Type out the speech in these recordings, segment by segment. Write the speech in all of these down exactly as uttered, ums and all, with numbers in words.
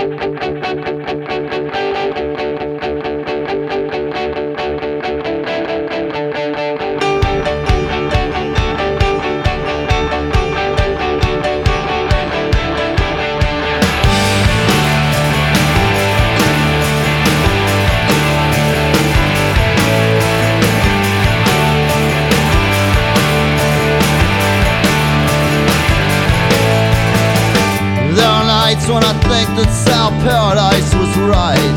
When I think that South Paradise was right.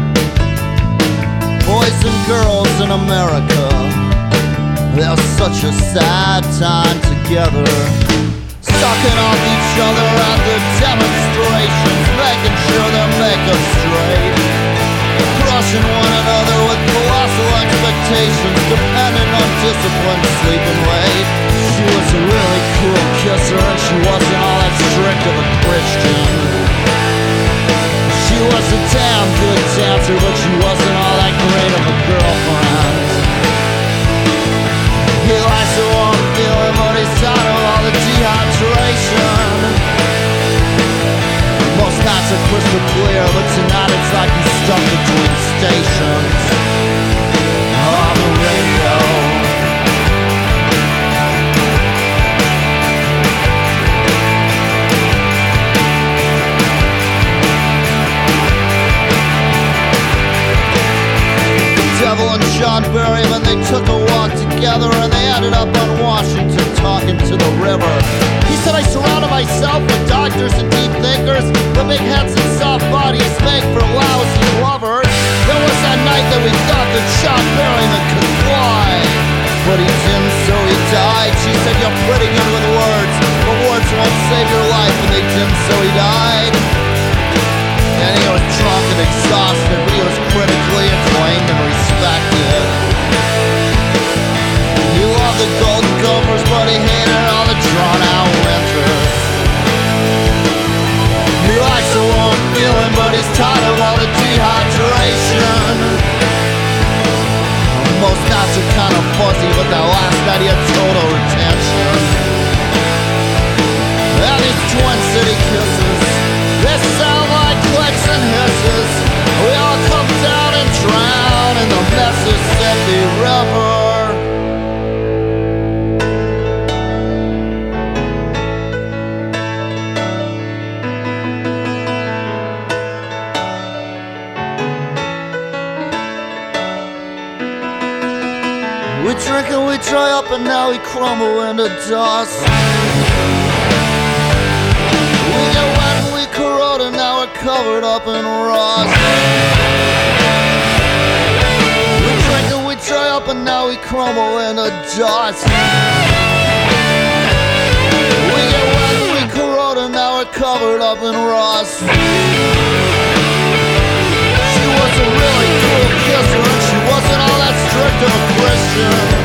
Boys and girls in America, they're such a sad time together, sucking off each other at the demonstrations, making sure they make us straight, crushing one another with colossal expectations, depending on discipline, sleep and weight. She was a really cool kisser, and she wasn't all that strict of a Christian. She was a damn good dancer, but she wasn't all that great of a girlfriend. He likes the warm feeling, but he's tired of all the dehydration. Most nights are crystal clear, but tonight it's like he's stuck between stations on the radio. Devil and John Berryman, they took a walk together and they ended up on Washington talking to the river. He said, I surrounded myself with doctors and deep thinkers, the big heads and soft bodies make for lousy lovers. There was that night that we thought that John Berryman could fly, but he didn't, so he died. She said, you're pretty good with words, but words won't save your life, and they didn't, so he died. And he was drunk and exhausted, but he was critically acclaimed and respected. He loved the Golden Gophers, but he hated all the drawn-out winters. He likes the warm feeling, but he's tired of all the dehydration. Most nights are kind of fuzzy, but that last night he had total retention. And these Twin City kisses, they sound like clicks and hisses. We all come down and drown in the Mississippi River. We drink and we dry up and now we crumble into dust. We get wet and we corrode and now we're covered up in rust. We drink and we dry up and now we crumble into dust. We get wet and we corrode and now we're covered up in rust. She was a really cool kisser and she wasn't all that strict of a Christian.